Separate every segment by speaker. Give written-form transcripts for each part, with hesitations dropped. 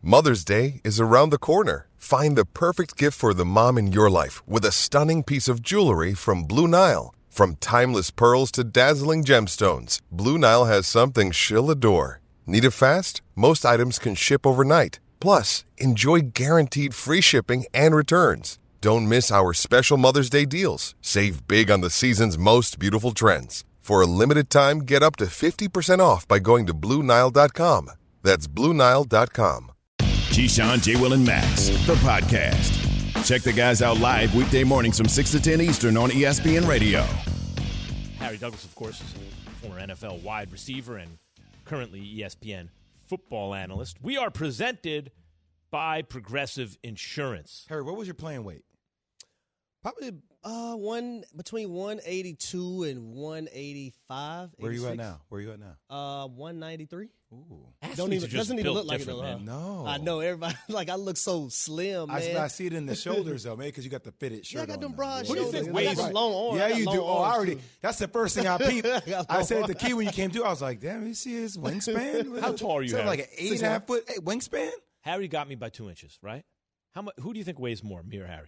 Speaker 1: Mother's Day is around the corner. Find the perfect gift for the mom in your life with a stunning piece of jewelry from Blue Nile. From timeless pearls to dazzling gemstones, Blue Nile has something she'll adore. Need it fast? Most items can ship overnight. Plus, enjoy guaranteed free shipping and returns. Don't miss our special Mother's Day deals. Save big on the season's most beautiful trends. For a limited time, get up to 50% off by going to BlueNile.com. That's BlueNile.com.
Speaker 2: Keyshawn, J. Will, and Max, the podcast. Check the guys out live weekday mornings from 6 to 10 Eastern on ESPN Radio.
Speaker 3: Harry Douglas, of course, is a former NFL wide receiver and currently ESPN football analyst. We are presented by Progressive Insurance.
Speaker 4: Harry, what was your playing weight?
Speaker 5: Probably between 182 and 185.
Speaker 4: Where are you at now?
Speaker 5: 193.
Speaker 4: Ooh.
Speaker 5: Doesn't even look like it though.
Speaker 3: Man.
Speaker 4: No.
Speaker 5: I know everybody like I look so slim, man.
Speaker 4: I see it in the shoulders though, man, because you got the fitted shirt.
Speaker 5: Yeah, I got them
Speaker 4: on
Speaker 5: broad
Speaker 4: now.
Speaker 3: Who do you
Speaker 5: shoulders.
Speaker 3: think
Speaker 5: I got
Speaker 3: weighs-
Speaker 5: them long arms.
Speaker 4: Yeah,
Speaker 5: I got
Speaker 4: you do.
Speaker 5: long
Speaker 4: Oh, I
Speaker 5: arms,
Speaker 4: already.
Speaker 5: too.
Speaker 4: That's the first thing I peeped. I said at the
Speaker 5: long
Speaker 4: key when you came through, I was like, damn, you see his wingspan?
Speaker 3: How tall are you, Harry?
Speaker 4: Like an 8.5 foot wingspan?
Speaker 3: Harry got me by 2 inches, right? Who do you think weighs more, me or Harry?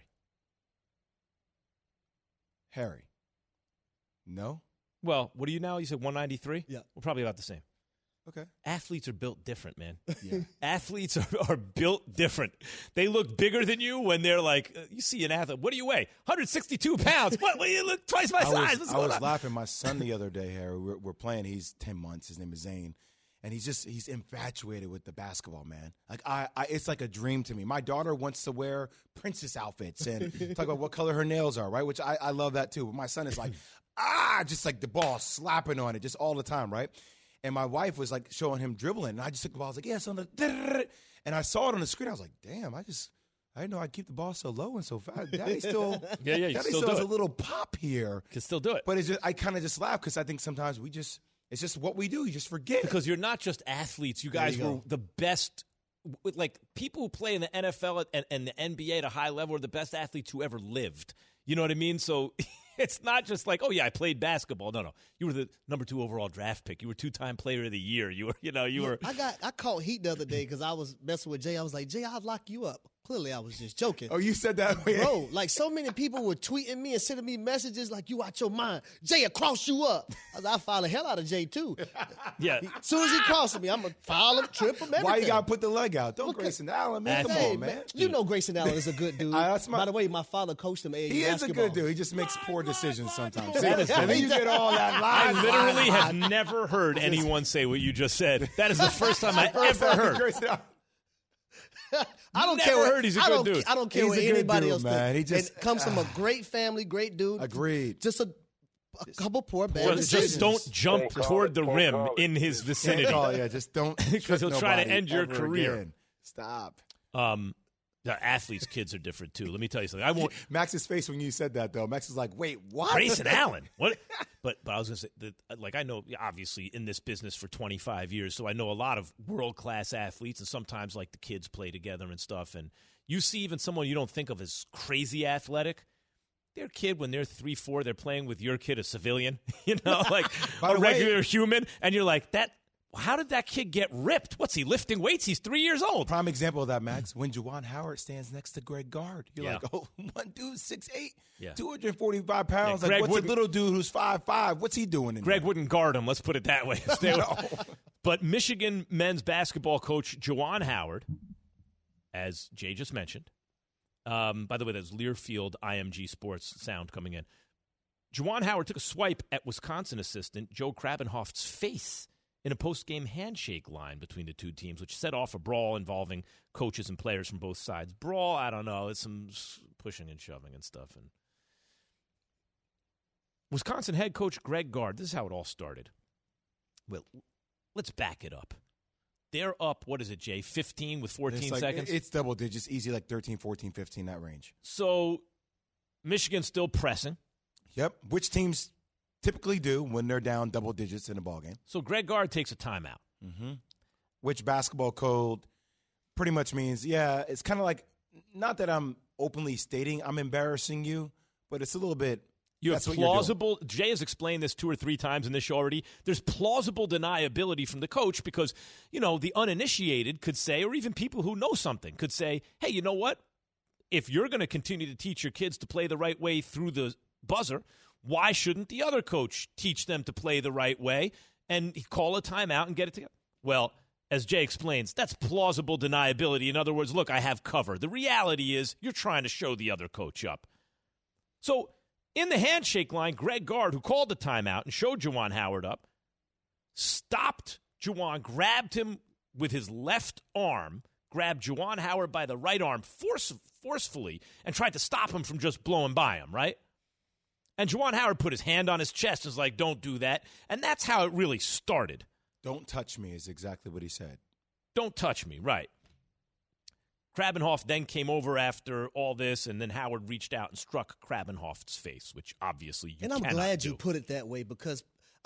Speaker 4: Harry. No?
Speaker 3: Well, what are you now? You said 193?
Speaker 5: Yeah.
Speaker 3: We're probably about the same.
Speaker 4: Okay.
Speaker 3: Athletes are built different, man.
Speaker 4: Yeah.
Speaker 3: Athletes are built different. They look bigger than you when they're like, you see an athlete, what do you weigh? 162 pounds. What? You look twice my size. What's
Speaker 4: I
Speaker 3: going
Speaker 4: was
Speaker 3: on?
Speaker 4: laughing. My son the other day, Harry, we're playing. He's 10 months. His name is Zane. And he's infatuated with the basketball, man. Like it's like a dream to me. My daughter wants to wear princess outfits and talk about what color her nails are, right? Which I love that too. But my son is like, just like the ball slapping on it just all the time, right? And my wife was like showing him dribbling, and I just took the ball. I was like, yeah, son. And I saw it on the screen. I was like, damn, I didn't know I'd keep the ball so low and so fast. Daddy still,
Speaker 3: you
Speaker 4: Daddy
Speaker 3: still
Speaker 4: still
Speaker 3: do
Speaker 4: has
Speaker 3: it.
Speaker 4: a little pop here.
Speaker 3: Can still do it.
Speaker 4: But I kind of just laugh because I think sometimes it's just what we do. You just forget.
Speaker 3: Because you're not just athletes. You guys were the best. Like, people who play in the NFL and the NBA at a high level are the best athletes who ever lived. You know what I mean? So it's not just like, oh, yeah, I played basketball. No. You were the number 2 overall draft pick. You were 2-time player of the year. You were.
Speaker 5: I caught heat the other day because I was messing with Jay. I was like, Jay, I'll lock you up. Clearly, I was just joking.
Speaker 4: Oh, you said that?
Speaker 5: Bro, like so many people were tweeting me and sending me messages like, you out your mind. Jay will cross you up. I foul the hell out of Jay, too.
Speaker 3: Yeah.
Speaker 5: As soon as he crosses me, I'm going to foul him, trip him, everything.
Speaker 4: Why you got to put the leg out? Don't Grayson Allen, man. Come
Speaker 5: Hey,
Speaker 4: on, man.
Speaker 5: You know Grayson Allen is a good dude. By the way, my father coached him AAU
Speaker 4: He is
Speaker 5: basketball.
Speaker 4: a good dude. He just makes poor decisions sometimes.
Speaker 3: That is
Speaker 4: and then you get all that
Speaker 3: I
Speaker 4: lies.
Speaker 3: literally have never heard anyone say what you just said. That is the first time I ever heard.
Speaker 4: Grayson Allen.
Speaker 5: I don't
Speaker 3: Never
Speaker 5: care.
Speaker 3: heard he's a good dude.
Speaker 5: I don't care
Speaker 4: He's
Speaker 5: what
Speaker 4: a good
Speaker 5: anybody
Speaker 4: dude,
Speaker 5: else
Speaker 4: man.
Speaker 5: thinks.
Speaker 4: He just-
Speaker 5: It comes from a great family, great dude.
Speaker 4: Agreed.
Speaker 5: Just a couple poor bad
Speaker 3: Well,
Speaker 5: decisions.
Speaker 3: just don't jump toward the rim in his vicinity.
Speaker 4: Oh, yeah, just don't.
Speaker 3: Because he'll try to
Speaker 4: nobody
Speaker 3: end your
Speaker 4: ever
Speaker 3: career.
Speaker 4: again. Stop.
Speaker 3: The athletes' kids are different too. Let me tell you something. I won't.
Speaker 4: Max's face when you said that, though. Max was like, wait, what?
Speaker 3: Grayson Allen. What? But I was going to say that, like, I know obviously in this business for 25 years, so I know a lot of world class athletes, and sometimes like the kids play together and stuff. And you see even someone you don't think of as crazy athletic. Their kid, when they're 3-4, they're playing with your kid, a civilian, like
Speaker 4: By
Speaker 3: a
Speaker 4: the way-
Speaker 3: regular human, and you're like, that. How did that kid get ripped? What's he lifting weights? He's 3 years old.
Speaker 4: Prime example of that, Max, when Juwan Howard stands next to Greg Gard. You're
Speaker 3: Yeah.
Speaker 4: like, oh, one dude, 6'8",
Speaker 3: Yeah.
Speaker 4: 245 pounds.
Speaker 3: Yeah,
Speaker 4: like,
Speaker 3: Greg
Speaker 4: what's a
Speaker 3: wouldn't-
Speaker 4: little dude who's 5'5"? What's he doing in
Speaker 3: Greg
Speaker 4: there?
Speaker 3: wouldn't guard him. Let's put it that way. But Michigan men's basketball coach Juwan Howard, as Jay just mentioned, by the way, that's Learfield IMG Sports sound coming in. Juwan Howard took a swipe at Wisconsin assistant Joe Krabenhoft's face in a post-game handshake line between the two teams, which set off a brawl involving coaches and players from both sides. Brawl, I don't know. It's some pushing and shoving and stuff. And Wisconsin head coach Greg Gard, this is how it all started. Well, let's back it up. They're up, what is it, Jay, 15 with 14 seconds?
Speaker 4: It's double digits, easy, like 13, 14, 15, that range.
Speaker 3: So Michigan's still pressing.
Speaker 4: Yep, which teams typically do when they're down double digits in a ballgame.
Speaker 3: So Greg Gard takes a timeout.
Speaker 4: Mm-hmm. Which basketball code pretty much means, yeah, it's kind of like, not that I'm openly stating I'm embarrassing you, but it's a little bit
Speaker 3: You have
Speaker 4: That's what you're doing.
Speaker 3: plausible. Jay has explained this 2 or 3 times in this show already. There's plausible deniability from the coach because, the uninitiated could say, or even people who know something could say, hey, you know what? If you're going to continue to teach your kids to play the right way through the buzzer, why shouldn't the other coach teach them to play the right way and call a timeout and get it together? Well, as Jay explains, that's plausible deniability. In other words, look, I have cover. The reality is you're trying to show the other coach up. So in the handshake line, Greg Gard, who called the timeout and showed Juwan Howard up, stopped Juwan, grabbed him with his left arm, grabbed Juwan Howard by the right arm forcefully, and tried to stop him from just blowing by him, right? And Juwan Howard put his hand on his chest and was like, don't do that. And that's how it really started.
Speaker 4: Don't touch me is exactly what he said.
Speaker 3: Don't touch me, right. Krabbenhoft then came over after all this, and then Howard reached out and struck Krabbenhoft's face, which obviously you cannot do.
Speaker 5: And I'm glad you put it that way because,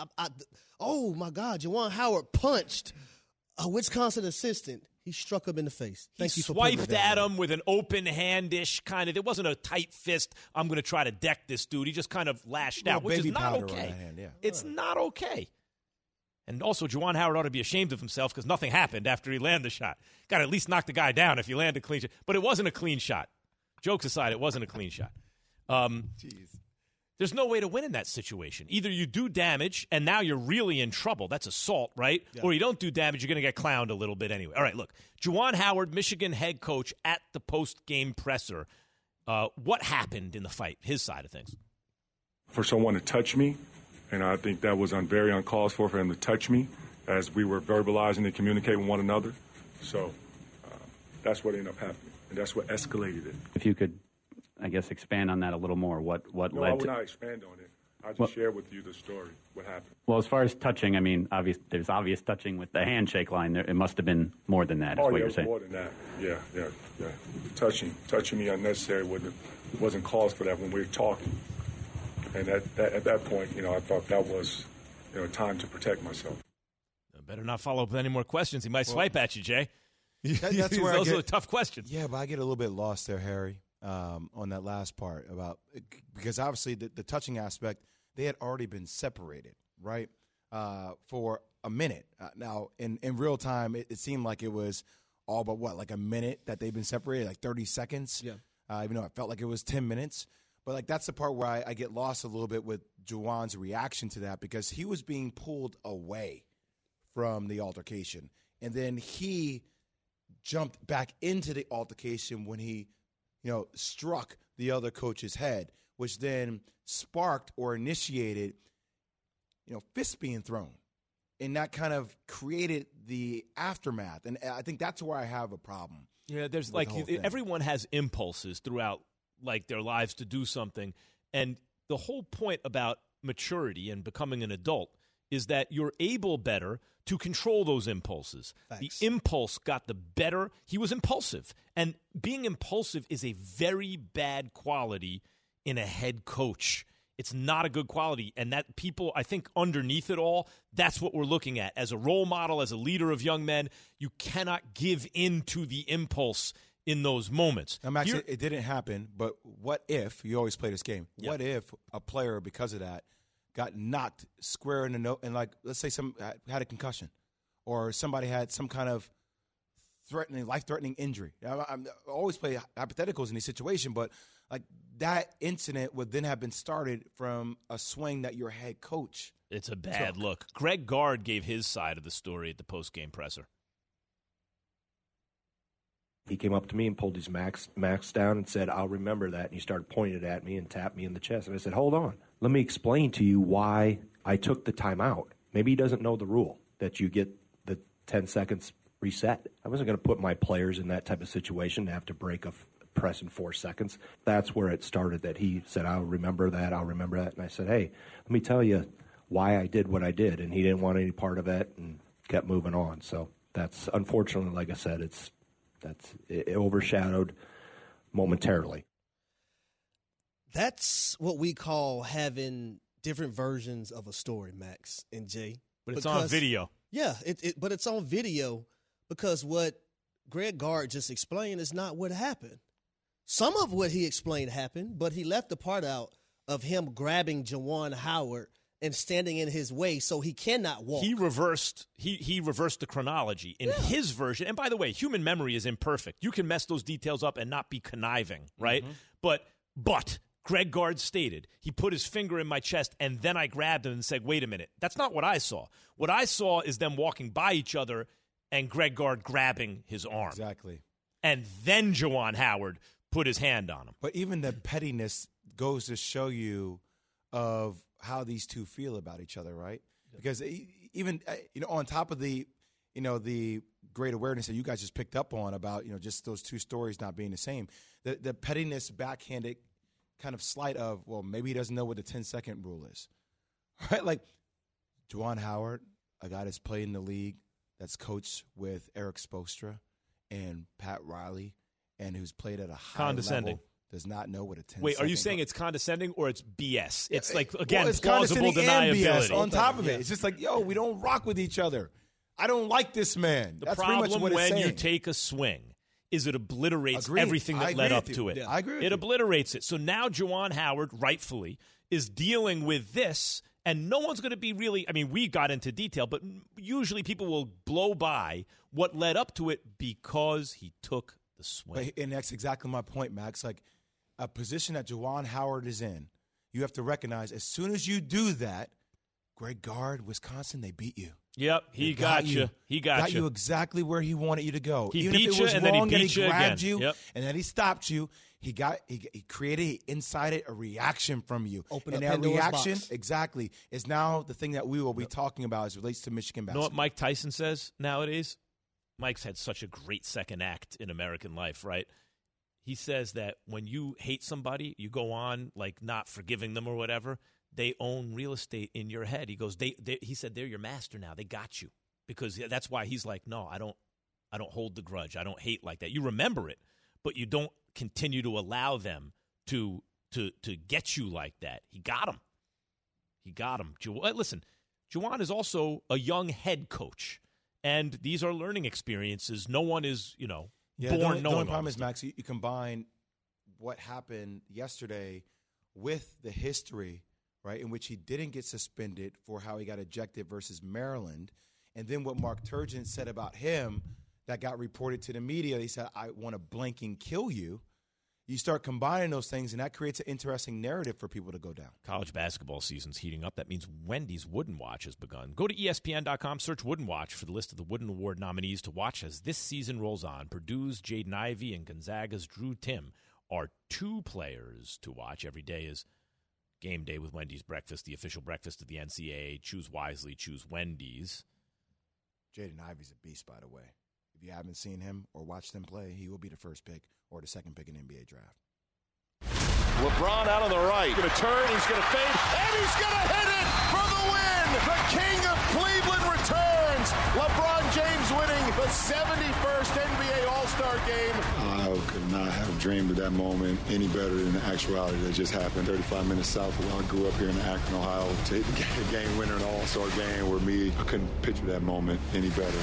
Speaker 5: oh, my God, Juwan Howard punched a Wisconsin assistant. He struck him in the face. Thank you for putting it
Speaker 3: swiped
Speaker 5: that
Speaker 3: at
Speaker 5: way.
Speaker 3: him with an open hand-ish kind of. It wasn't a tight fist, I'm going to try to deck this dude. He just kind of lashed out, which is
Speaker 4: baby
Speaker 3: not
Speaker 4: powder
Speaker 3: okay.
Speaker 4: on that hand, yeah.
Speaker 3: It's not okay. And also, Juwan Howard ought to be ashamed of himself because nothing happened after he landed the shot. Got to at least knock the guy down if you land a clean shot. But it wasn't a clean shot. Jokes aside, it wasn't a clean shot.
Speaker 4: Jeez.
Speaker 3: There's no way to win in that situation. Either you do damage, and now you're really in trouble. That's assault, right? Yeah. Or you don't do damage, you're going to get clowned a little bit anyway. All right, look. Juwan Howard, Michigan head coach, at the post-game presser. What happened in the fight, his side of things?
Speaker 6: For someone to touch me, and I think that was very uncalled for him to touch me as we were verbalizing and communicating with one another. So that's what ended up happening, and that's what escalated it.
Speaker 7: If you could, I guess, expand on that a little more. What
Speaker 6: No,
Speaker 7: led
Speaker 6: I will
Speaker 7: to...
Speaker 6: not expand on it. I just share with you the story, what happened.
Speaker 7: Well, as far as touching, I mean, there's obvious touching with the handshake line. It must have been more than that, is what you're saying.
Speaker 6: More than that. Yeah. Touching me unnecessary wasn't cause for that when we were talking. And at that point, I thought that was, time to protect myself.
Speaker 3: I better not follow up with any more questions. He might swipe at you, Jay.
Speaker 4: That's where
Speaker 3: Those are tough questions.
Speaker 4: Yeah, but I get a little bit lost there, Harry, on that last part because obviously the touching aspect, they had already been separated, right, for a minute. Now, in real time, it seemed like it was all but like a minute that they've been separated, like 30 seconds. Yeah. Even though it felt like it was 10 minutes. But that's the part where I get lost a little bit with Juwan's reaction to that because he was being pulled away from the altercation. And then he jumped back into the altercation when he, struck the other coach's head, which then sparked or initiated, fists being thrown. And that kind of created the aftermath. And I think that's where I have a problem.
Speaker 3: Yeah, there's everyone has impulses throughout their lives to do something. And the whole point about maturity and becoming an adult is that you're able better to control those impulses. Thanks. The impulse got the better. He was impulsive. And being impulsive is a very bad quality in a head coach. It's not a good quality. And that people, I think underneath it all, that's what we're looking at. As a role model, as a leader of young men, you cannot give in to the impulse in those moments.
Speaker 4: Now, Max, it didn't happen, but what if, you always play this game, what if a player, because of that, got knocked square in the nose, and let's say some had a concussion, or somebody had some kind of life-threatening injury. I always play hypotheticals in these situations, but that incident would then have been started from a swing that your head coach
Speaker 3: It's a bad look. Greg Gard gave his side of the story at the post-game presser.
Speaker 8: He came up to me and pulled his max down and said, "I'll remember that." And he started pointing it at me and tapped me in the chest. And I said, "Hold on. Let me explain to you why I took the timeout." Maybe he doesn't know the rule that you get the 10 seconds reset. I wasn't going to put my players in that type of situation to have to break a press in 4 seconds. That's where it started, that he said, "I'll remember that. I'll remember that." And I said, "Hey, let me tell you why I did what I did." And he didn't want any part of it and kept moving on. So that's, unfortunately, like I said, it overshadowed momentarily.
Speaker 5: That's what we call having different versions of a story, Max and Jay.
Speaker 3: But it's on video.
Speaker 5: Yeah, but it's on video because what Greg Gard just explained is not what happened. Some of what he explained happened, but he left the part out of him grabbing Juwan Howard and standing in his way so he cannot walk.
Speaker 3: He reversed the chronology in his version. And by the way, human memory is imperfect. You can mess those details up and not be conniving, right? But Greg Gard stated, he put his finger in my chest and then I grabbed him and said, wait a minute. That's not what I saw. What I saw is them walking by each other and Greg Gard grabbing his arm.
Speaker 4: Exactly.
Speaker 3: And then Juwan Howard put his hand on him.
Speaker 4: But even the pettiness goes to show you of how these two feel about each other, right? Because even, on top of the great awareness that you guys just picked up on about, just those two stories not being the same, the pettiness, backhanded kind of slight of, well, maybe he doesn't know what the 10-second rule is, right? Like Juwan Howard, a guy that's played in the league, that's coached with Eric Spoelstra and Pat Riley, and who's played at a high level, does not know what a 10-second.
Speaker 3: Wait, are you saying it's condescending or it's BS? It's like, again,
Speaker 4: it's
Speaker 3: plausible
Speaker 4: deniability.
Speaker 3: BS
Speaker 4: on top of it. It's just like, we don't rock with each other. I don't like this man.
Speaker 3: The
Speaker 4: That's
Speaker 3: problem
Speaker 4: pretty much what it's
Speaker 3: when
Speaker 4: saying.
Speaker 3: you take a swing is it obliterates
Speaker 4: Agreed.
Speaker 3: everything that led up to it.
Speaker 4: Yeah. I agree with
Speaker 3: it
Speaker 4: you.
Speaker 3: obliterates it. So now Juwan Howard, rightfully, is dealing with this, and no one's going to be really – I mean, we got into detail, but usually people will blow by what led up to it because he took the swing.
Speaker 4: And that's exactly my point, Max. Like a position that Juwan Howard is in, you have to recognize as soon as you do that, Greg Gard, Wisconsin, they beat you.
Speaker 3: Yep, he got you. He got
Speaker 4: you exactly where he wanted you to go.
Speaker 3: He
Speaker 4: Even
Speaker 3: beat
Speaker 4: if it
Speaker 3: you,
Speaker 4: was
Speaker 3: and
Speaker 4: wrong
Speaker 3: then he
Speaker 4: and
Speaker 3: beat
Speaker 4: he
Speaker 3: you
Speaker 4: grabbed
Speaker 3: again.
Speaker 4: you,
Speaker 3: Yep.
Speaker 4: and then he stopped you. He incited a reaction from you.
Speaker 5: Open
Speaker 4: and
Speaker 5: up
Speaker 4: that
Speaker 5: Pandora's
Speaker 4: reaction,
Speaker 5: box.
Speaker 4: exactly, is now the thing that we will be talking about as it relates to Michigan
Speaker 3: You know
Speaker 4: basketball.
Speaker 3: what Mike Tyson says nowadays? Mike's had such a great second act in American life, right? He says that when you hate somebody, you go on like not forgiving them or whatever, they own real estate in your head. He goes, he said, they're your master now. They got you. Because that's why he's like, no, I don't hold the grudge. I don't hate like that. You remember it, but you don't continue to allow them to get you like that. He got him. Listen, Juwan is also a young head coach, and these are learning experiences. No one is, born knowing.
Speaker 4: The only
Speaker 3: all
Speaker 4: problem
Speaker 3: this
Speaker 4: is, Max, you combine what happened yesterday with the history, right, in which he didn't get suspended for how he got ejected versus Maryland, and then what Mark Turgeon said about him that got reported to the media. He said, I want to blink and kill you. You start combining those things, and that creates an interesting narrative for people to go down.
Speaker 3: College basketball season's heating up. That means Wendy's Wooden Watch has begun. Go to ESPN.com, search Wooden Watch for the list of the Wooden Award nominees to watch as this season rolls on. Purdue's Jaden Ivey and Gonzaga's Drew Timm are two players to watch. Every day is game day with Wendy's Breakfast, the official breakfast of the NCAA. Choose wisely, choose Wendy's.
Speaker 4: Jaden Ivey's a beast, by the way. If you haven't seen him or watched him play, he will be the first pick or the second pick in the NBA draft.
Speaker 9: LeBron out on the right. Going to turn, he's going to fade, and he's going to hit it for the win. The King of Cleveland returns. LeBron James winning the 71st NBA All-Star game.
Speaker 10: I could not have dreamed of that moment any better than the actuality that just happened. 35 minutes south of where I grew up here in Akron, Ohio. To hit the game winner in an All-Star game were me. I couldn't picture that moment any better.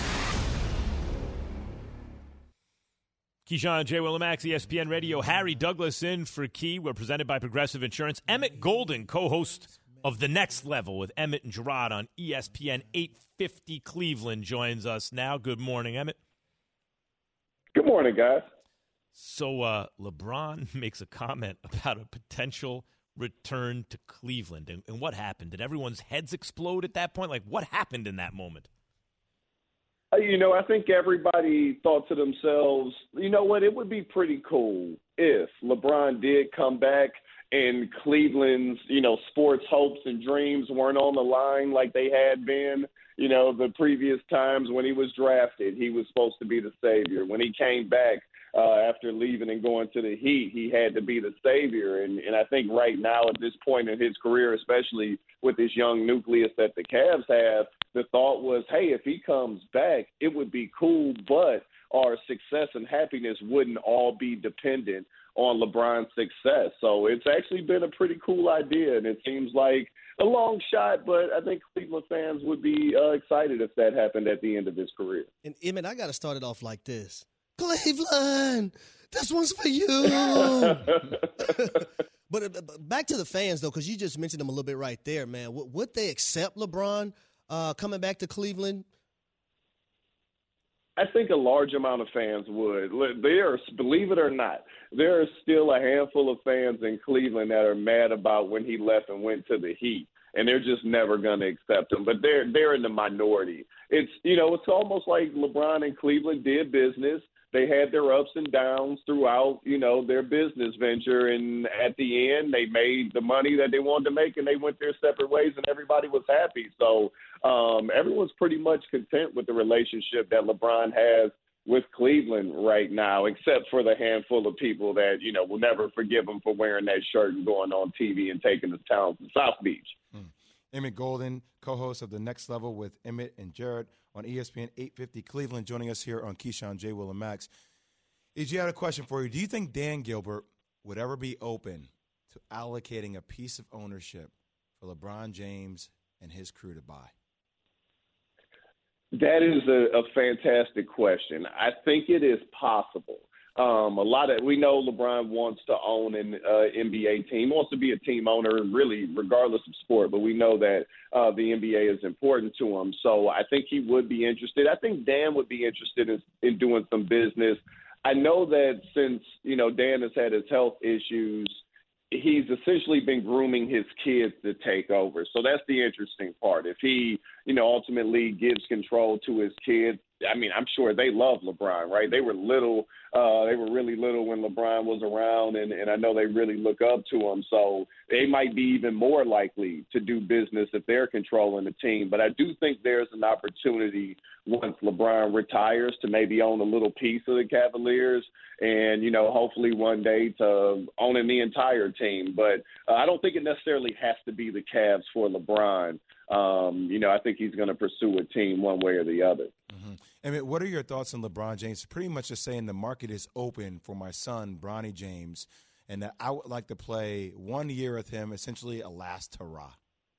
Speaker 3: Keyshawn, J. Willimax, ESPN Radio. Harry Douglas in for Key. We're presented by Progressive Insurance. Emmett Golden, co-host of The Next Level with Emmett and Gerard on ESPN 850 Cleveland, joins us now. Good morning, Emmett.
Speaker 11: Good morning, guys.
Speaker 3: So LeBron makes a comment about a potential return to Cleveland. And what happened? Did everyone's heads explode at that point? Like, what happened in that moment?
Speaker 11: I think everybody thought to themselves, you know what, it would be pretty cool if LeBron did come back and Cleveland's, sports hopes and dreams weren't on the line like they had been, the previous times when he was drafted. He was supposed to be the savior. When he came back after leaving and going to the Heat, he had to be the savior. And I think right now at this point in his career, especially with this young nucleus that the Cavs have, the thought was, hey, if he comes back, it would be cool, but our success and happiness wouldn't all be dependent on LeBron's success. So it's actually been a pretty cool idea, and it seems like a long shot, but I think Cleveland fans would be excited if that happened at the end of his career.
Speaker 5: And, Emmett, I got to start it off like this. Cleveland, this one's for you. But back to the fans, though, because you just mentioned them a little bit right there, man. Would they accept LeBron coming back to Cleveland?
Speaker 11: I think a large amount of fans would. Believe it or not, there are still a handful of fans in Cleveland that are mad about when he left and went to the Heat, and they're just never going to accept him. But they're in the minority. It's almost like LeBron and Cleveland did business. They had their ups and downs throughout, their business venture, and at the end, they made the money that they wanted to make, and they went their separate ways, and everybody was happy. So everyone's pretty much content with the relationship that LeBron has with Cleveland right now, except for the handful of people that, will never forgive him for wearing that shirt and going on TV and taking his talent to South Beach.
Speaker 4: Emmett Golden, co-host of The Next Level with Emmett and Jared on ESPN 850 Cleveland, joining us here on Keyshawn, J. Will, and Max. EG, I had a question for you. Do you think Dan Gilbert would ever be open to allocating a piece of ownership for LeBron James and his crew to buy?
Speaker 11: That is a fantastic question. I think it is possible. We know LeBron wants to own an NBA team, wants to be a team owner, really, regardless of sport. But we know that the NBA is important to him. So I think he would be interested. I think Dan would be interested in doing some business. I know that since, Dan has had his health issues, he's essentially been grooming his kids to take over. So that's the interesting part. If he, ultimately gives control to his kids, I mean, I'm sure they love LeBron, right? They were little. They were really little when LeBron was around, and I know they really look up to him. So they might be even more likely to do business if they're controlling the team. But I do think there's an opportunity once LeBron retires to maybe own a little piece of the Cavaliers and, hopefully one day to owning the entire team. But I don't think it necessarily has to be the Cavs for LeBron. I think he's going to pursue a team one way or the other.
Speaker 4: Mm-hmm. I mean, what are your thoughts on LeBron James? Pretty much just saying the market is open for my son, Bronny James, and that I would like to play 1 year with him, essentially a last hurrah.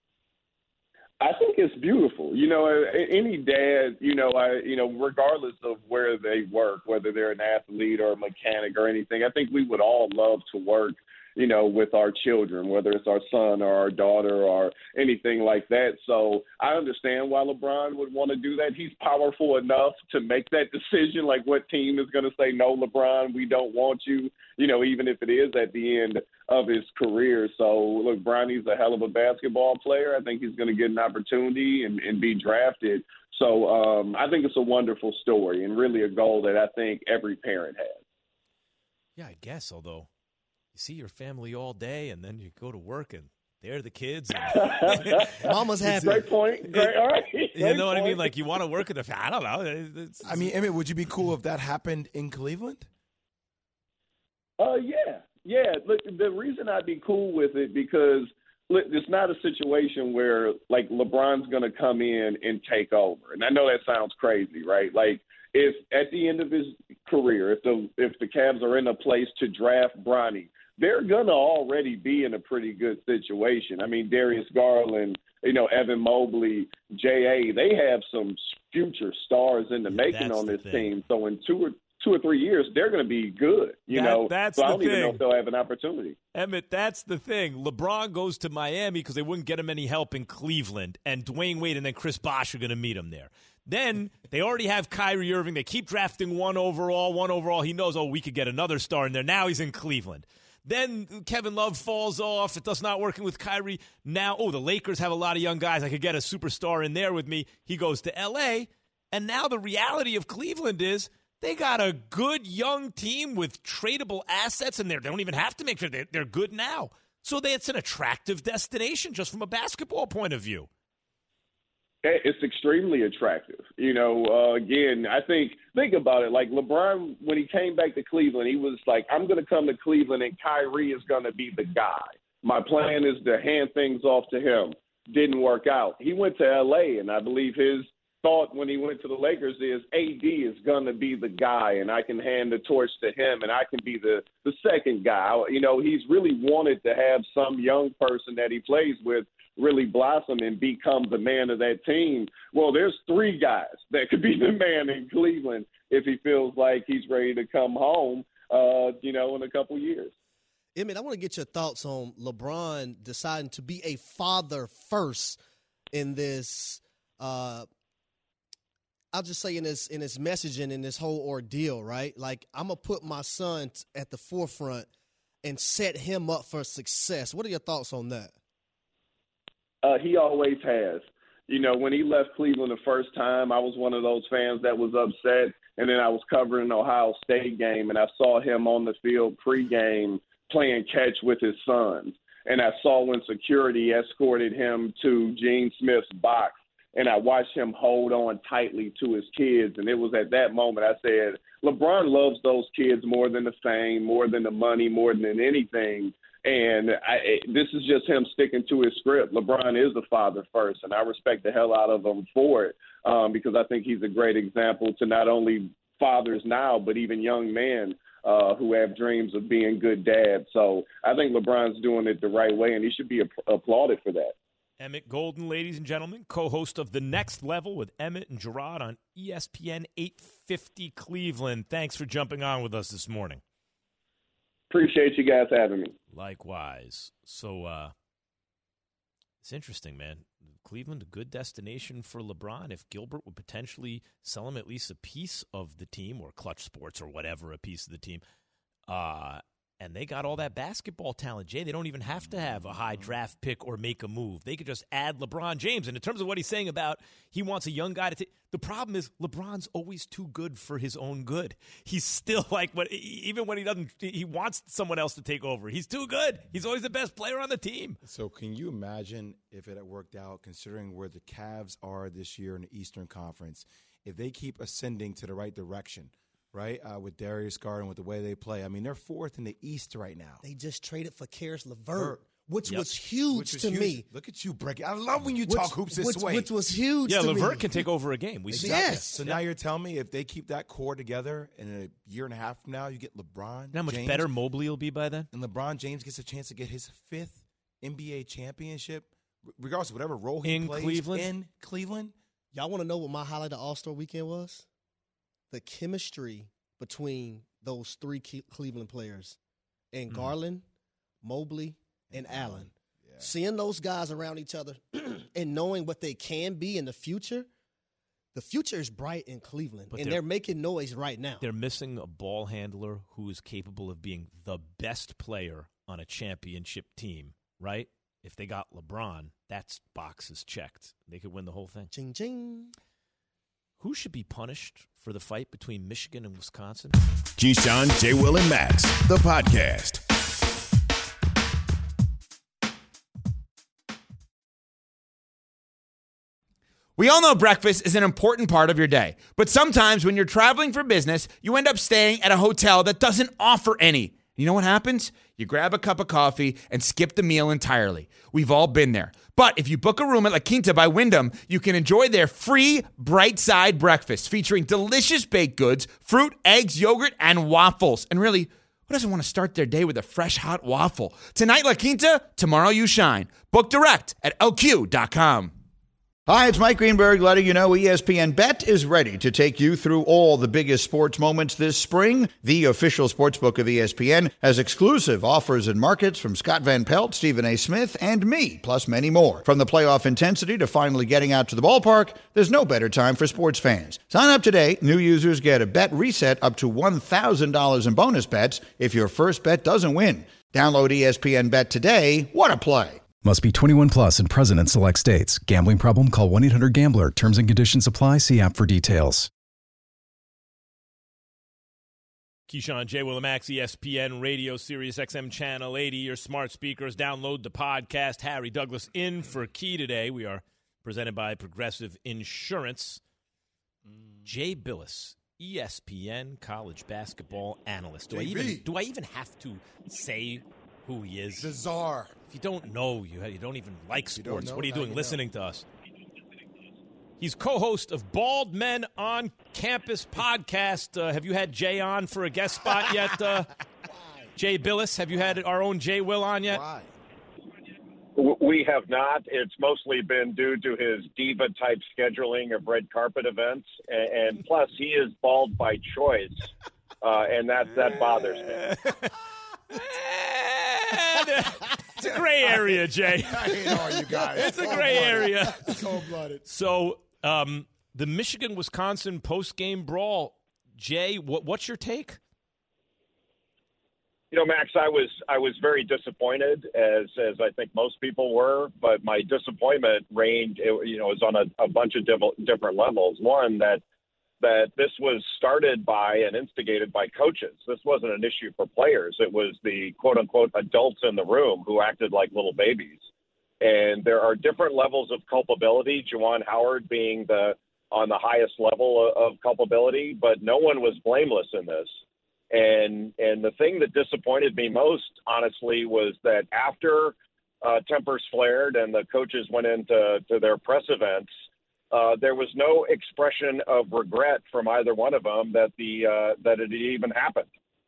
Speaker 11: I think it's beautiful. Any dad, regardless of where they work, whether they're an athlete or a mechanic or anything, I think we would all love to work, with our children, whether it's our son or our daughter or anything like that. So I understand why LeBron would want to do that. He's powerful enough to make that decision, like what team is going to say, no, LeBron, we don't want you, even if it is at the end of his career. So, look, Bronny's a hell of a basketball player. I think he's going to get an opportunity and be drafted. So I think it's a wonderful story and really a goal that I think every parent has.
Speaker 3: Yeah, I guess, although you see your family all day and then you go to work and they're the kids.
Speaker 5: Mama's happy.
Speaker 11: Great point. Great. All right.
Speaker 3: You know what I mean? Like, you want to work with the family. I don't know.
Speaker 4: I mean, Emmett, would you be cool if that happened in Cleveland?
Speaker 11: Yeah. Look, the reason I'd be cool with it because look, it's not a situation where like LeBron's going to come in and take over. And I know that sounds crazy, right? Like if at the end of his career, if the Cavs are in a place to draft Bronny, they're going to already be in a pretty good situation. I mean, Darius Garland, Evan Mobley, J.A., they have some future stars in the making on this team. So in 2 or 3 years, they're going to be good,
Speaker 3: That's
Speaker 11: so I
Speaker 3: the
Speaker 11: don't even know if they'll have an opportunity.
Speaker 3: Emmett, that's the thing. LeBron goes to Miami because they wouldn't get him any help in Cleveland, and Dwayne Wade and then Chris Bosh are going to meet him there. Then they already have Kyrie Irving. They keep drafting one overall. He knows, we could get another star in there. Now he's in Cleveland. Then Kevin Love falls off. It does not working with Kyrie. Now, the Lakers have a lot of young guys. I could get a superstar in there with me. He goes to L.A., and now the reality of Cleveland is they got a good young team with tradable assets, and they don't even have to make sure they're good now. So it's an attractive destination just from a basketball point of view.
Speaker 11: It's extremely attractive. Again, I think about it. Like LeBron, when he came back to Cleveland, he was like, I'm going to come to Cleveland and Kyrie is going to be the guy. My plan is to hand things off to him. Didn't work out. He went to L.A., and I believe his thought when he went to the Lakers is AD is going to be the guy, and I can hand the torch to him, and I can be the second guy. He's really wanted to have some young person that he plays with really blossom and become the man of that team. Well, there's 3 guys that could be the man in Cleveland if he feels like he's ready to come home, in a couple years.
Speaker 5: Emmett, I want to get your thoughts on LeBron deciding to be a father first in this. I'll just say in his messaging in this whole ordeal, right? Like, I'm gonna put my son at the forefront and set him up for success. What are your thoughts on that?
Speaker 11: He always has. You know, when he left Cleveland the first time, I was one of those fans that was upset. And then I was covering an Ohio State game, and I saw him on the field pregame playing catch with his sons. And I saw when security escorted him to Gene Smith's box, and I watched him hold on tightly to his kids. And it was at that moment I said, LeBron loves those kids more than the fame, more than the money, more than anything. And this is just him sticking to his script. LeBron is the father first, and I respect the hell out of him for it because I think he's a great example to not only fathers now, but even young men who have dreams of being good dads. So I think LeBron's doing it the right way, and he should be applauded for that.
Speaker 3: Emmett Golden, ladies and gentlemen, co-host of The Next Level with Emmett and Gerard on ESPN 850 Cleveland. Thanks for jumping on with us this morning.
Speaker 11: Appreciate you guys having me.
Speaker 3: Likewise. So it's interesting, man. Cleveland, a good destination for LeBron. If Gilbert would potentially sell him at least a piece of the team, or Clutch Sports or whatever, a piece of the team, and they got all that basketball talent, Jay, they don't even have to have a high draft pick or make a move. They could just add LeBron James. And in terms of what he's saying about he wants a young guy to take, the problem is LeBron's always too good for his own good. He's still like, even when he wants someone else to take over. He's too good. He's always the best player on the team.
Speaker 4: So can you imagine if it had worked out, considering where the Cavs are this year in the Eastern Conference, if they keep ascending to the right direction? Right, with Darius Garland, with the way they play. I mean, they're fourth in the East right now.
Speaker 5: They just traded for Karis LeVert, which was huge to me.
Speaker 4: Look at you, break it. I love when you talk hoops this way.
Speaker 5: Which was huge to me.
Speaker 3: Yeah, LeVert can take over a game.
Speaker 5: Yes.
Speaker 4: So now you're telling me if they keep that core together, and in a year and a half from now, you get LeBron
Speaker 3: You know how much
Speaker 4: James,
Speaker 3: better Mobley will be by then?
Speaker 4: and LeBron James gets a chance to get his 5th NBA championship, regardless of whatever role he plays in Cleveland.
Speaker 5: Y'all want to know what my highlight of All-Star Weekend was? The chemistry between those three Cleveland players and Garland, Mobley, and Allen. Yeah. Seeing those guys around each other and knowing what they can be in the future is bright in Cleveland, and they're making noise right now.
Speaker 3: They're missing a ball handler who is capable of being the best player on a championship team, right? If they got LeBron, that's boxes checked. They could win the whole thing.
Speaker 5: Ching, ching.
Speaker 3: Who should be punished for the fight between Michigan and Wisconsin?
Speaker 2: Keyshawn, J. Will, and Max, the podcast.
Speaker 12: We all know breakfast is an important part of your day, but sometimes when you're traveling for business, you end up staying at a hotel that doesn't offer any. You know what happens? You grab a cup of coffee and skip the meal entirely. We've all been there. But if you book a room at La Quinta by Wyndham, you can enjoy their free Bright Side breakfast featuring delicious baked goods, fruit, eggs, yogurt, and waffles. And really, who doesn't want to start their day with a fresh, hot waffle? Tonight, La Quinta, tomorrow you shine. Book direct at LQ.com.
Speaker 13: Hi, it's Mike Greenberg letting you know ESPN Bet is ready to take you through all the biggest sports moments this spring. The official sportsbook of ESPN has exclusive offers and markets from Scott Van Pelt, Stephen A. Smith, and me, plus many more. From the playoff intensity to finally getting out to the ballpark, there's no better time for sports fans. Sign up today. New users get a bet reset up to $1,000 in bonus bets if your first bet doesn't win. Download ESPN Bet today. What a play.
Speaker 14: Must be 21 plus and present in select states. Gambling problem? Call 1-800-GAMBLER. Terms and conditions apply. See app for details.
Speaker 3: Keyshawn, J. Will, and Max, ESPN Radio, Sirius XM Channel 80, your smart speakers. Download the podcast. Harry Douglas in for Key today. We are presented by Progressive Insurance. Jay Billis, ESPN college basketball analyst. Do I even have to say who he is?
Speaker 4: The czar.
Speaker 3: If you don't know, you don't even like sports. What are you doing listening to us? He's co-host of Bald Men on Campus podcast. Have you had Jay on for a guest spot yet? Jay Billis, have you had our own Jay Will on yet?
Speaker 4: Why?
Speaker 15: We have not. It's mostly been due to his diva-type scheduling of red carpet events. And plus, he is bald by choice, and that bothers me.
Speaker 3: It's a gray area, Jay.
Speaker 4: I hate all you guys.
Speaker 3: It's a gray area.
Speaker 4: Cold-blooded.
Speaker 3: So, the Michigan-Wisconsin post-game brawl, Jay, what's your take?
Speaker 15: Max, I was very disappointed, as I think most people were. But my disappointment ranged, is on a bunch of different levels. One, that this was started by and instigated by coaches. This wasn't an issue for players. It was the quote-unquote adults in the room who acted like little babies. And there are different levels of culpability, Juwan Howard being on the highest level of culpability, but no one was blameless in this. And the thing that disappointed me most, honestly, was that after tempers flared and the coaches went into their press events, there was no expression of regret from either one of them that it even happened.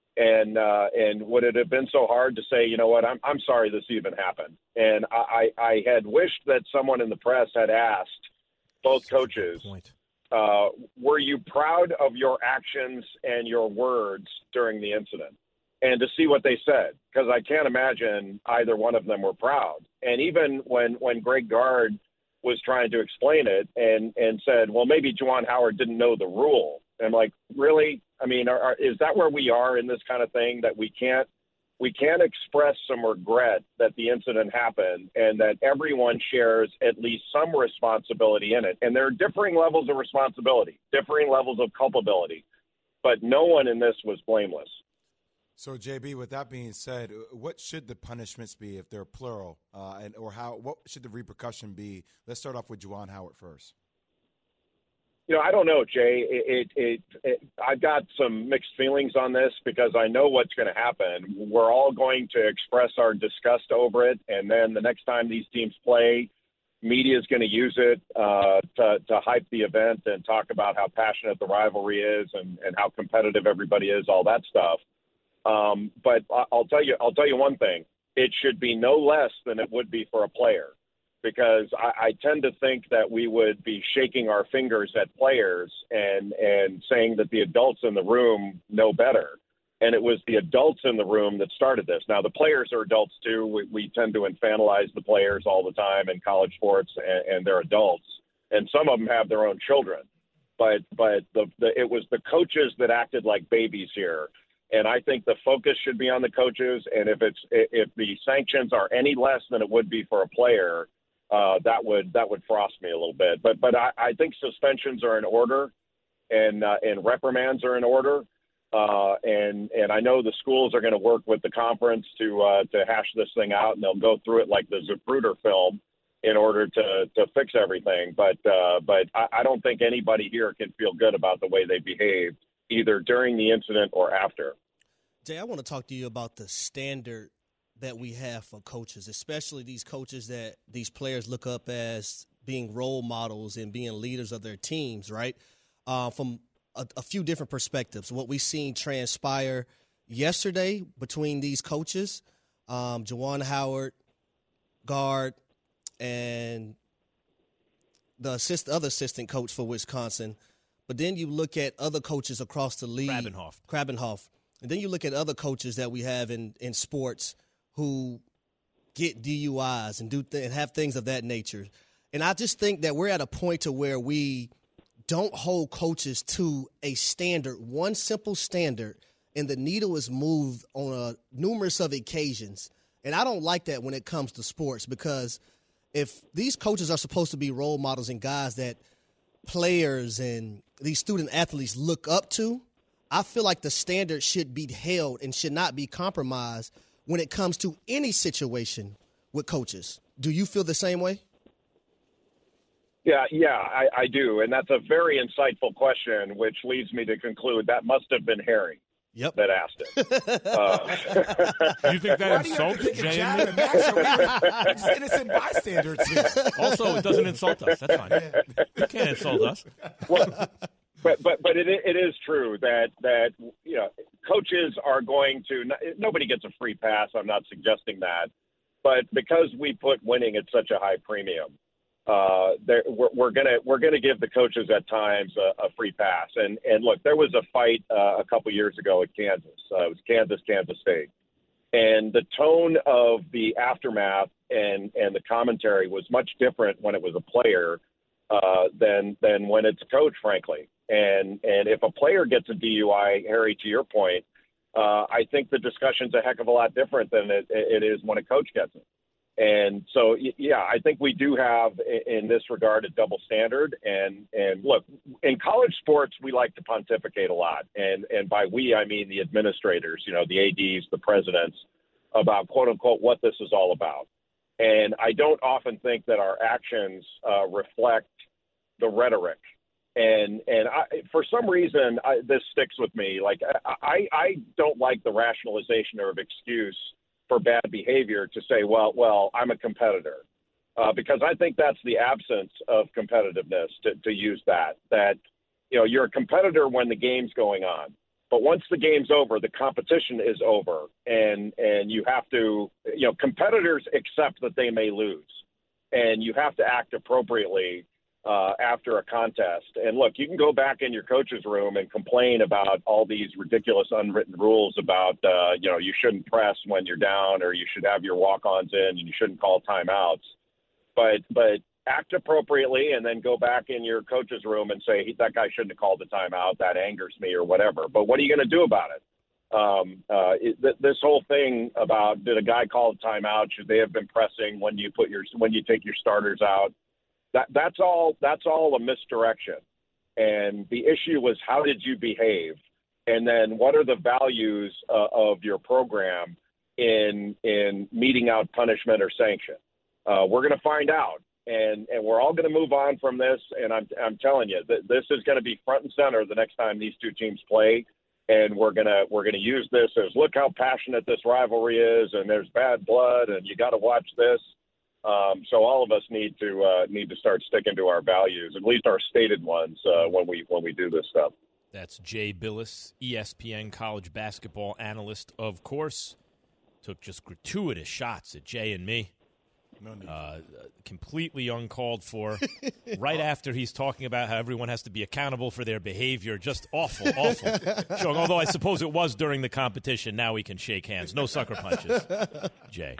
Speaker 15: And would it have been so hard to say, you know what, I'm sorry this even happened? And I had wished that someone in the press had asked both coaches, were you proud of your actions and your words during the incident? And to see what they said, because I can't imagine either one of them were proud. And even when Greg Gard was trying to explain it and said, well, maybe Juwan Howard didn't know the rule. And I'm like, really? I mean, is that where we are in this kind of thing, that we can't express some regret that the incident happened and that everyone shares at least some responsibility in it? And there are differing levels of responsibility, differing levels of culpability, but no one in this was blameless.
Speaker 4: So, JB, with that being said, what should the punishments be if they're plural, what should the repercussion be? Let's start off with Juwan Howard first.
Speaker 15: I don't know, Jay. I've got some mixed feelings on this because I know what's going to happen. We're all going to express our disgust over it, and then the next time these teams play, media is going to use it to hype the event and talk about how passionate the rivalry is and how competitive everybody is, all that stuff. But I'll tell you one thing. It should be no less than it would be for a player, because I tend to think that we would be shaking our fingers at players and saying that the adults in the room know better. And it was the adults in the room that started this. Now, the players are adults too. We tend to infantilize the players all the time in college sports, and they're adults. And some of them have their own children. But it was the coaches that acted like babies here. And I think the focus should be on the coaches. And if the sanctions are any less than it would be for a player, that would frost me a little bit. But I think suspensions are in order, and reprimands are in order. And I know the schools are going to work with the conference to hash this thing out, and they'll go through it like the Zapruder film in order to fix everything. But I don't think anybody here can feel good about the way they behaved, either during the incident or after.
Speaker 5: Jay, I want to talk to you about the standard that we have for coaches, especially these coaches that these players look up as being role models and being leaders of their teams, right? From a few different perspectives. What we've seen transpire yesterday between these coaches, Juwan Howard, Gard, and the other assistant coach for Wisconsin. But then you look at other coaches across the league. Krabenhoff. And then you look at other coaches that we have in sports who get DUIs and have things of that nature. And I just think that we're at a point to where we don't hold coaches to a standard, one simple standard, and the needle is moved on numerous of occasions. And I don't like that when it comes to sports, because if these coaches are supposed to be role models and guys that players and these student athletes look up to, I feel like the standard should be held and should not be compromised when it comes to any situation with coaches. Do you feel the same way?
Speaker 15: Yeah, I do. And that's a very insightful question, which leads me to conclude that must have been Harry that asked it.
Speaker 3: You think that insults JMU?
Speaker 4: Just innocent bystanders here.
Speaker 3: Also, it doesn't insult us. That's fine. You can't insult us.
Speaker 15: Well, but it is true that coaches are going to – nobody gets a free pass. I'm not suggesting that. But because we put winning at such a high premium, we're gonna give the coaches at times a free pass. And look, there was a fight a couple years ago at Kansas. It was Kansas State, And the tone of the aftermath and the commentary was much different when it was a player than when it's a coach, frankly. And if a player gets a DUI, Harry, to your point, I think the discussion's a heck of a lot different than it is when a coach gets it. And so, yeah, I think we do have, in this regard, a double standard. And look, in college sports, we like to pontificate a lot. And by we, I mean the administrators, the ADs, the presidents, about, quote unquote, what this is all about. And I don't often think that our actions reflect the rhetoric. And for some reason, this sticks with me. Like, I don't like the rationalization or excuse for bad behavior to say, well, I'm a competitor, because I think that's the absence of competitiveness to use that you're a competitor when the game's going on. But once the game's over, the competition is over, and you have to, competitors accept that they may lose, and you have to act appropriately after a contest. And look, you can go back in your coach's room and complain about all these ridiculous unwritten rules about, you shouldn't press when you're down, or you should have your walk-ons in, and you shouldn't call timeouts. But act appropriately, and then go back in your coach's room and say, that guy shouldn't have called the timeout. That angers me, or whatever. But what are you going to do about it? This whole thing about, did a guy call a timeout? Should they have been pressing when you take your starters out? That's all a misdirection. And the issue was, how did you behave? And then what are the values of your program in meting out punishment or sanction? We're going to find out, and we're all going to move on from this. And I'm telling you that this is going to be front and center the next time these two teams play. And we're gonna use this as, look how passionate this rivalry is, and there's bad blood, and you got to watch this. So all of us need to start sticking to our values, at least our stated ones, when we do this stuff.
Speaker 3: That's Jay Billis, ESPN college basketball analyst, of course. Took just gratuitous shots at Jay and me.
Speaker 4: No need.
Speaker 3: Completely uncalled for. Right after he's talking about how everyone has to be accountable for their behavior. Just awful. Showing, although I suppose it was during the competition. Now we can shake hands. No sucker punches, Jay.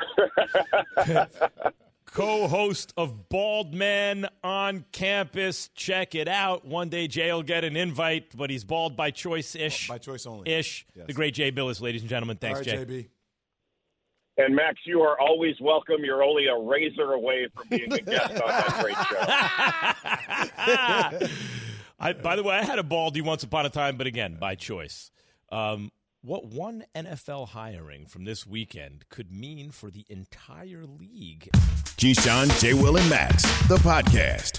Speaker 3: Co-host of Bald Man on Campus. Check it out. One day Jay will get an invite, but he's bald by choice-ish.
Speaker 4: By choice only.
Speaker 3: Ish. Yes. The great Jay Billis, ladies and gentlemen. Thanks,
Speaker 4: all right,
Speaker 3: Jay.
Speaker 4: JB.
Speaker 15: And, Max, you are always welcome. You're only a razor away from being a guest on that great show.
Speaker 3: By the way, I had a baldy once upon a time, but again, by choice. What one NFL hiring from this weekend could mean for the entire league?
Speaker 2: Keyshawn, J. Will, and Max, the podcast.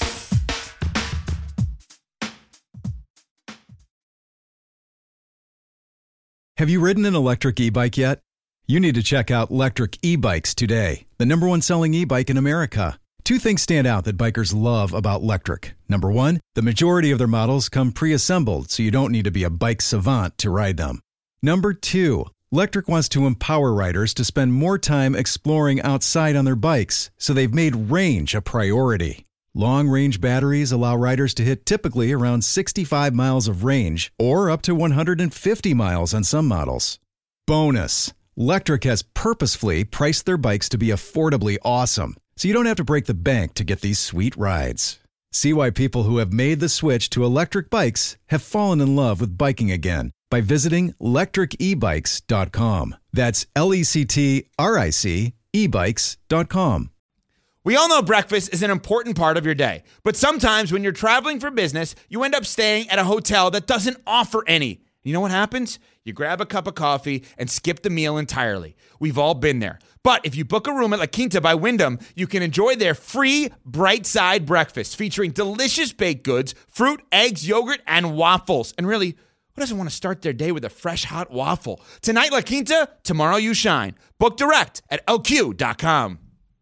Speaker 14: Have you ridden an electric e-bike yet? You need to check out Lectric E-Bikes today, the #1 selling e-bike in America. Two things stand out that bikers love about Lectric. Number one, the majority of their models come pre-assembled, so you don't need to be a bike savant to ride them. Number two, Lectric wants to empower riders to spend more time exploring outside on their bikes, so they've made range a priority. Long-range batteries allow riders to hit typically around 65 miles of range, or up to 150 miles on some models. Bonus, Lectric has purposefully priced their bikes to be affordably awesome, so you don't have to break the bank to get these sweet rides. See why people who have made the switch to electric bikes have fallen in love with biking again by visiting lectricebikes.com. That's LECTRIC ebikes.com.
Speaker 12: We all know breakfast is an important part of your day, but sometimes when you're traveling for business, you end up staying at a hotel that doesn't offer any. You know what happens? You grab a cup of coffee and skip the meal entirely. We've all been there. But if you book a room at La Quinta by Wyndham, you can enjoy their free Bright Side breakfast featuring delicious baked goods, fruit, eggs, yogurt, and waffles. And really, who doesn't want to start their day with a fresh, hot waffle? Tonight, La Quinta, tomorrow you shine. Book direct at lq.com.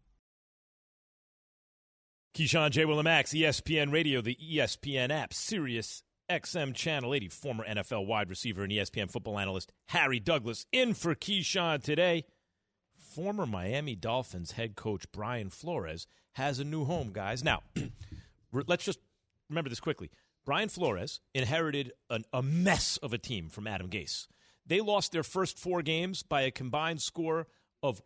Speaker 3: Keyshawn, J. Will, and Max, ESPN Radio, the ESPN app, Sirius XM Channel 80, former NFL wide receiver and ESPN football analyst Harry Douglas in for Keyshawn today. Former Miami Dolphins head coach Brian Flores has a new home, guys. Now, let's just remember this quickly. Brian Flores inherited a mess of a team from Adam Gase. They lost their first 4 games by a combined score of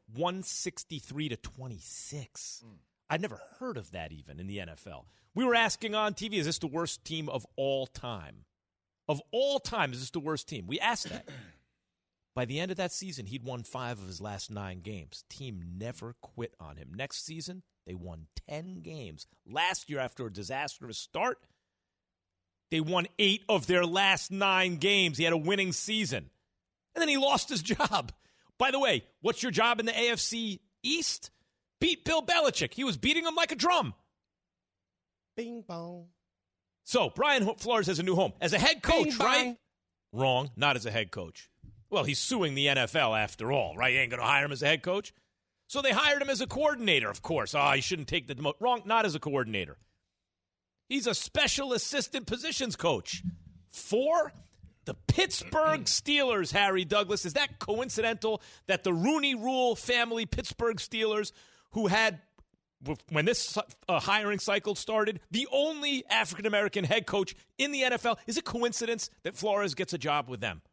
Speaker 3: 163-26. I'd never heard of that even in the NFL. We were asking on TV, is this the worst team of all time? Of all time, is this the worst team? We asked that. By the end of that season, he'd won 5 of his last 9 games. Team never quit on him. Next season, they won 10 games. Last year, after a disastrous start, they won 8 of their last 9 games. He had a winning season. And then he lost his job. By the way, what's your job in the AFC East? Beat Bill Belichick. He was beating him like a drum.
Speaker 5: Bing bong.
Speaker 3: So, Brian Flores has a new home. As a head coach,
Speaker 5: Bing,
Speaker 3: right?
Speaker 5: bang.
Speaker 3: Wrong. Not as a head coach. Well, he's suing the NFL after all, right? You ain't going to hire him as a head coach. So they hired him as a coordinator, of course. Oh, he shouldn't take the demotion. Wrong. Not as a coordinator. He's a special assistant positions coach for the Pittsburgh Steelers, Harry Douglas. Is that coincidental that the Rooney Rule family Pittsburgh Steelers, who had, when this hiring cycle started, the only African-American head coach in the NFL, is it coincidence that Flores gets a job with them?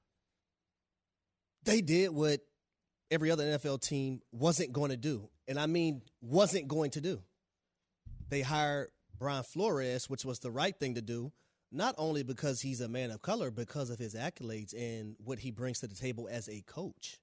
Speaker 5: They did what every other NFL team wasn't going to do. And I mean, wasn't going to do. They hired Brian Flores, which was the right thing to do, not only because he's a man of color, because of his accolades and what he brings to the table as a coach.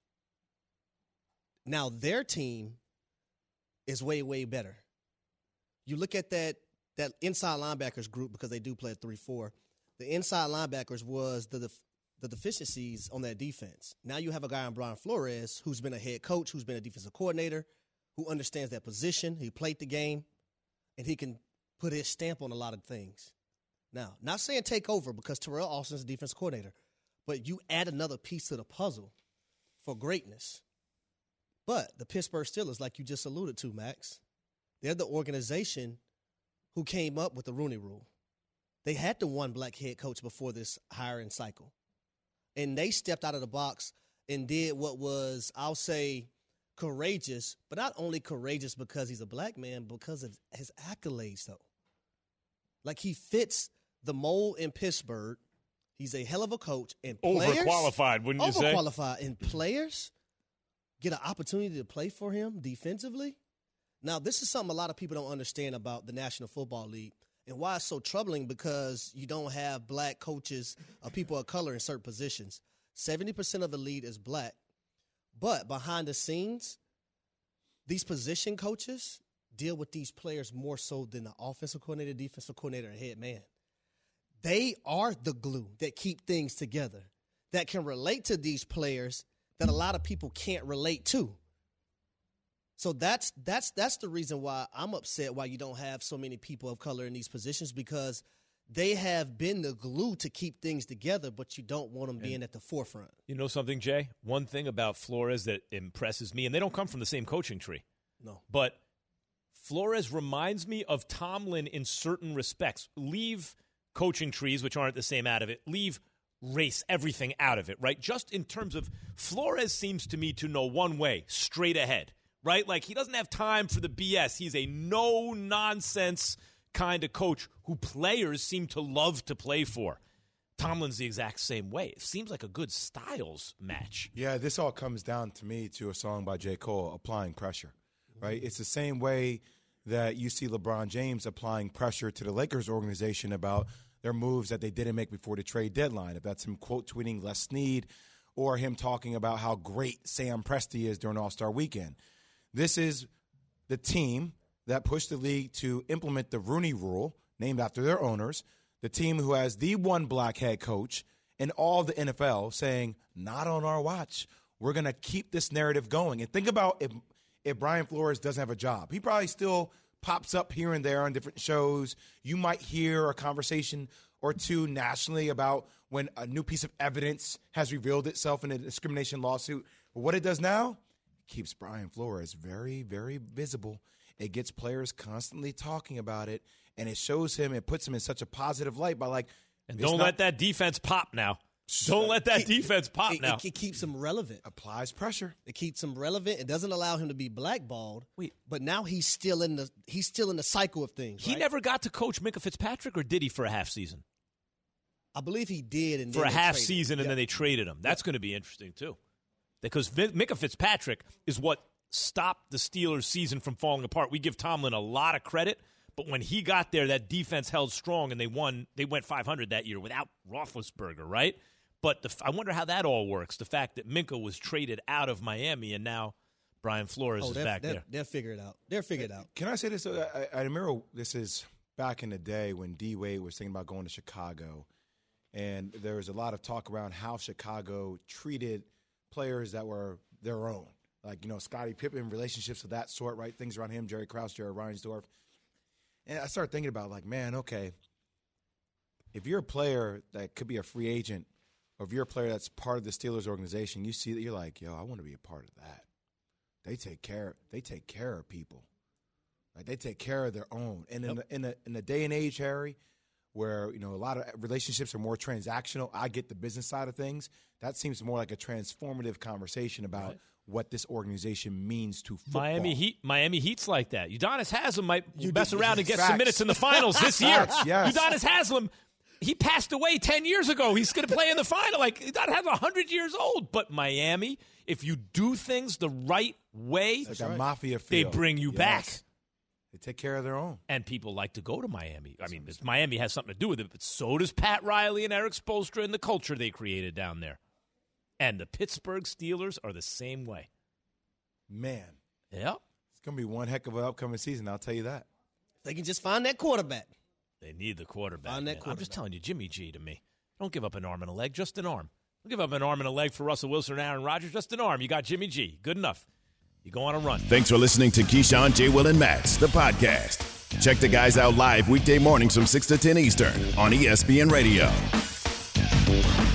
Speaker 5: Now, their team is way, way better. You look at that inside linebackers group, because they do play at 3-4. The inside linebackers was the deficiencies on that defense. Now you have a guy on Brian Flores who's been a head coach, who's been a defensive coordinator, who understands that position. He played the game, and he can put his stamp on a lot of things. Now, not saying take over, because Terrell Austin's a defensive coordinator, but you add another piece to the puzzle for greatness. But the Pittsburgh Steelers, like you just alluded to, Max, they're the organization who came up with the Rooney Rule. They had the one black head coach before this hiring cycle. And they stepped out of the box and did what was, I'll say, courageous, but not only courageous because he's a black man, because of his accolades, though. Like, he fits the mold in Pittsburgh. He's a hell of a coach. And players,
Speaker 3: overqualified, wouldn't you say?
Speaker 5: Overqualified. And players get an opportunity to play for him defensively. Now, this is something a lot of people don't understand about the National Football League and why it's so troubling, because you don't have black coaches or people of color in certain positions. 70% of the league is black. But behind the scenes, these position coaches deal with these players more so than the offensive coordinator, defensive coordinator, and head man. They are the glue that keep things together, that can relate to these players that a lot of people can't relate to. So that's the reason why I'm upset why you don't have so many people of color in these positions, because they have been the glue to keep things together, but you don't want them being at the forefront.
Speaker 3: You know something, Jay? One thing about Flores that impresses me, and they don't come from the same coaching tree.
Speaker 5: No.
Speaker 3: But Flores reminds me of Tomlin in certain respects. Leave coaching trees, which aren't the same, out of it. Leave race, everything out of it, right? Just in terms of, Flores seems to me to know one way, straight ahead, right? Like, he doesn't have time for the BS. He's a no-nonsense kind of coach who players seem to love to play for. Tomlin's the exact same way. It seems like a good styles match.
Speaker 4: Yeah, this all comes down to me to a song by J. Cole, Applying Pressure, right? It's the same way that you see LeBron James applying pressure to the Lakers organization about their moves that they didn't make before the trade deadline. If that's him quote tweeting Les Snead, or him talking about how great Sam Presti is during All-Star Weekend. This is the team that pushed the league to implement the Rooney Rule, named after their owners, the team who has the one black head coach in all the NFL saying, not on our watch. We're going to keep this narrative going. And think about if Brian Flores doesn't have a job. He probably still pops up here and there on different shows. You might hear a conversation or two nationally about when a new piece of evidence has revealed itself in a discrimination lawsuit. But what it does now, it keeps Brian Flores very, very visible. It gets players constantly talking about it, and it shows him, it puts him in such a positive light by like.
Speaker 3: And don't let that defense pop now. Don't let that defense pop now.
Speaker 5: It keeps him relevant.
Speaker 4: Applies pressure.
Speaker 5: It keeps him relevant. It doesn't allow him to be blackballed. But now he's still in the cycle of things.
Speaker 3: He never got to coach Minka Fitzpatrick, or did he for a half season?
Speaker 5: I believe he did. And
Speaker 3: for
Speaker 5: then
Speaker 3: a half season, and then they traded him. That's going to be interesting, too. Because Minkah Fitzpatrick is what stopped the Steelers' season from falling apart. We give Tomlin a lot of credit, but when he got there, that defense held strong, and they won. They went 500 that year without Roethlisberger, right? But I wonder how that all works, the fact that Minkah was traded out of Miami, and now Brian Flores is back there.
Speaker 5: They'll figure it out. They'll figure it out.
Speaker 4: Can I say this? I remember this is back in the day when D. Wade was thinking about going to Chicago, and there was a lot of talk around how Chicago treated players that were their own. Like, Scottie Pippen, relationships of that sort, right? Things around him, Jerry Krause, Jared Reinsdorf. And I started thinking about, like, man, okay, if you're a player that could be a free agent, or if you're a player that's part of the Steelers organization, you see that you're like, yo, I want to be a part of that. They take care of people. Like, they take care of their own. And in the day and age, Harry, where, a lot of relationships are more transactional, I get the business side of things. That seems more like a transformative conversation about what this organization means to football.
Speaker 3: Miami Heat's like that. Udonis Haslem might mess around and get some minutes in the finals this year.
Speaker 4: Yes.
Speaker 3: Udonis Haslem, he passed away 10 years ago. He's going to play in the final. Like, Udonis Haslem 100 years old. But Miami, if you do things the right way,
Speaker 4: like a mafia feel.
Speaker 3: They bring you back.
Speaker 4: They take care of their own.
Speaker 3: And people like to go to Miami. I mean, Miami has something to do with it, but so does Pat Riley and Eric Spoelstra and the culture they created down there. And the Pittsburgh Steelers are the same way.
Speaker 4: Man.
Speaker 3: Yep.
Speaker 4: It's going to be one heck of an upcoming season, I'll tell you that.
Speaker 5: They can just find that quarterback.
Speaker 3: They need the quarterback.
Speaker 5: Find that quarterback.
Speaker 3: I'm just telling you, Jimmy G to me. Don't give up an arm and a leg, just an arm. Don't give up an arm and a leg for Russell Wilson and Aaron Rodgers, just an arm. You got Jimmy G. Good enough. You go on a run.
Speaker 2: Thanks for listening to Keyshawn, J. Will, and Max, the podcast. Check the guys out live weekday mornings from 6 to 10 Eastern on ESPN Radio.